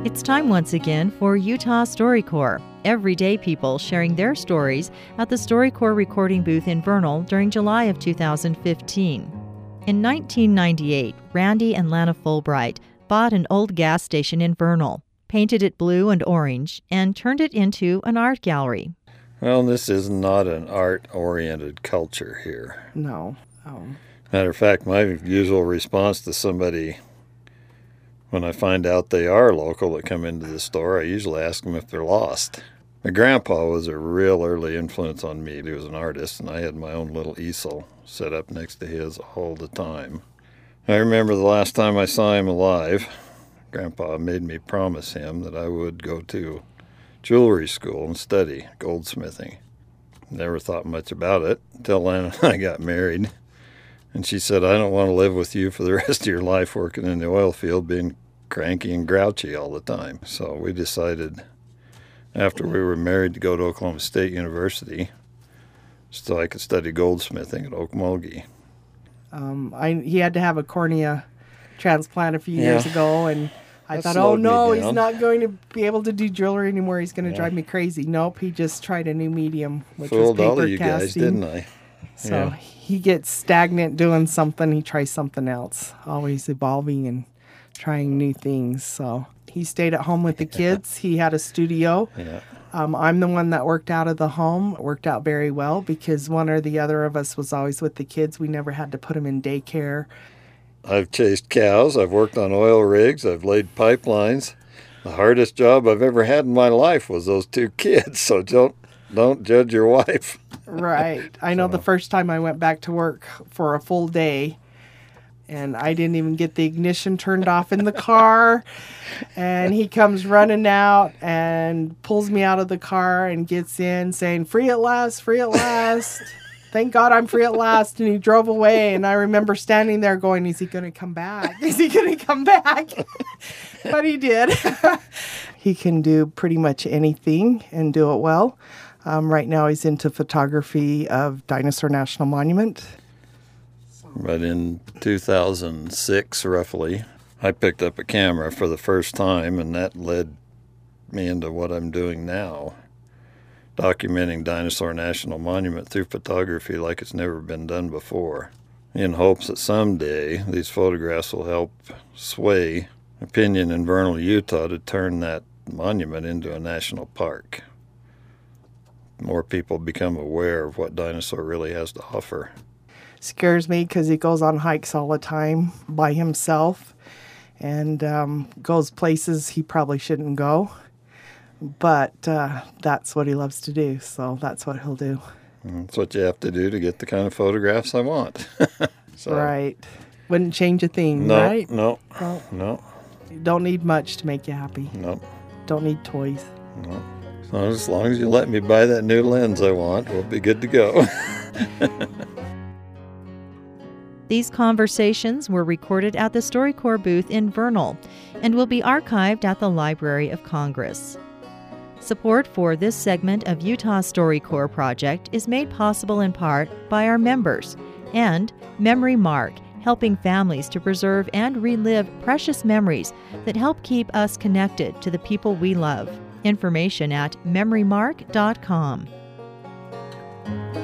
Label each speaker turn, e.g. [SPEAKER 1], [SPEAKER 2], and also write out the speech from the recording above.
[SPEAKER 1] It's time once again for Utah StoryCorps. Everyday people sharing their stories at the StoryCorps recording booth in Vernal during July of 2015. In 1998, Randy and Lana Fulbright bought an old gas station in Vernal, painted it blue and orange, and turned it into an art gallery.
[SPEAKER 2] Well, this is not an art-oriented culture here.
[SPEAKER 3] No.
[SPEAKER 2] Matter of fact, my usual response to somebody when I find out they are local that come into the store, I usually ask them if they're lost. My grandpa was a real early influence on me. He was an artist, and I had my own little easel set up next to his all the time. I remember the last time I saw him alive, Grandpa made me promise him that I would go to jewelry school and study goldsmithing. Never thought much about it until Lana and I got married. And she said, I don't want to live with you for the rest of your life working in the oil field, being cranky and grouchy all the time. So we decided after we were married to go to Oklahoma State University so I could study goldsmithing at Okmulgee.
[SPEAKER 3] He had to have a cornea transplant a few years ago, and I thought, oh no, he's not going to be able to do jewelry anymore. He's going to drive me crazy. Nope, he just tried a new medium, which was paper
[SPEAKER 2] all of you
[SPEAKER 3] casting.
[SPEAKER 2] guys, didn't I?
[SPEAKER 3] So he gets stagnant doing something, he tries something else, always evolving and trying new things. So he stayed at home with the kids. He had a studio.
[SPEAKER 2] Yeah.
[SPEAKER 3] I'm the one that worked out of the home. It worked out very well because one or the other of us was always with the kids. We never had to put them in daycare.
[SPEAKER 2] I've chased cows. I've worked on oil rigs. I've laid pipelines. The hardest job I've ever had in my life was those two kids. So don't judge your wife.
[SPEAKER 3] Right. I know the first time I went back to work for a full day, and I didn't even get the ignition turned off in the car. And he comes running out and pulls me out of the car and gets in saying, free at last, free at last. Thank God I'm free at last. And he drove away. And I remember standing there going, is he going to come back? Is he going to come back? But he did. He can do pretty much anything and do it well. Right now he's into photography of Dinosaur National Monument.
[SPEAKER 2] But in 2006, roughly, I picked up a camera for the first time, and that led me into what I'm doing now, documenting Dinosaur National Monument through photography like it's never been done before, in hopes that someday these photographs will help sway opinion in Vernal, Utah to turn that monument into a national park. More people become aware of what Dinosaur really has to offer.
[SPEAKER 3] Scares me because he goes on hikes all the time by himself and goes places he probably shouldn't go. But that's what he loves to do, so that's what he'll do.
[SPEAKER 2] That's what you have to do to get the kind of photographs I want.
[SPEAKER 3] Right. Wouldn't change a thing,
[SPEAKER 2] no,
[SPEAKER 3] right?
[SPEAKER 2] No.
[SPEAKER 3] You don't need much to make you happy.
[SPEAKER 2] No.
[SPEAKER 3] Don't need toys.
[SPEAKER 2] No. So as long as you let me buy that new lens I want, we'll be good to go.
[SPEAKER 1] These conversations were recorded at the StoryCorps booth in Vernal and will be archived at the Library of Congress. Support for this segment of Utah StoryCorps Project is made possible in part by our members and Memory Mark, helping families to preserve and relive precious memories that help keep us connected to the people we love. Information at memorymark.com.